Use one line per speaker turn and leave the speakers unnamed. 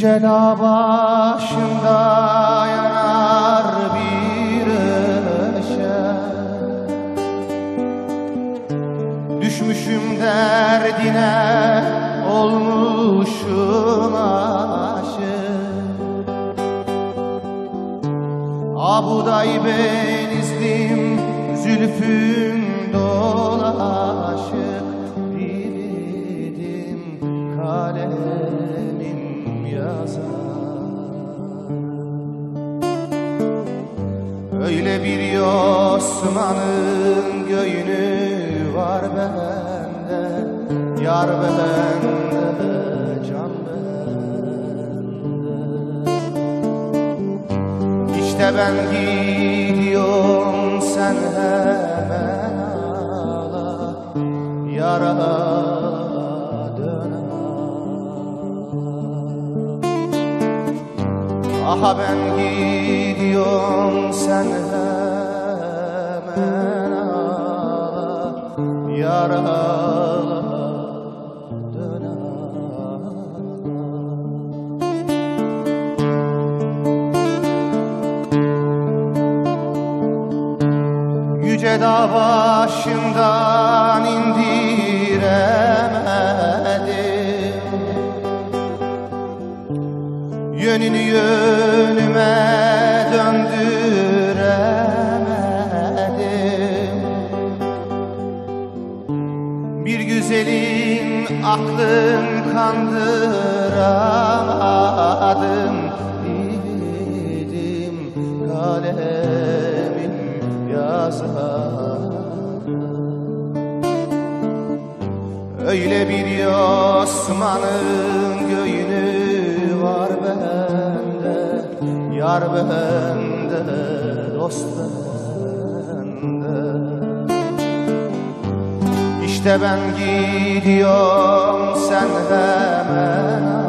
Yüce dağ başında yanar bir ışık. Düşmüşüm derdine, olmuşum aşık. Abuday benizlim, zülfün dolaşık. Dilim kalemim yazar. Öyle bir Osman'ın göğünü var bende, yar bende, can bende. İşte ben gidiyorum, sen hemen ağla, yara dön. Aha ben gidiyorum, sen hemen ağla, yaralı dön. Yüce dağ başından indiremedim, yönünü yönüme döndüremedim. Bir güzelin aklın kandıramadım. Dilim kalemim yazar. Öyle bir Osman'ın göğünü var bende, yar bende, dost bende. İşte ben gidiyorum, sen hemen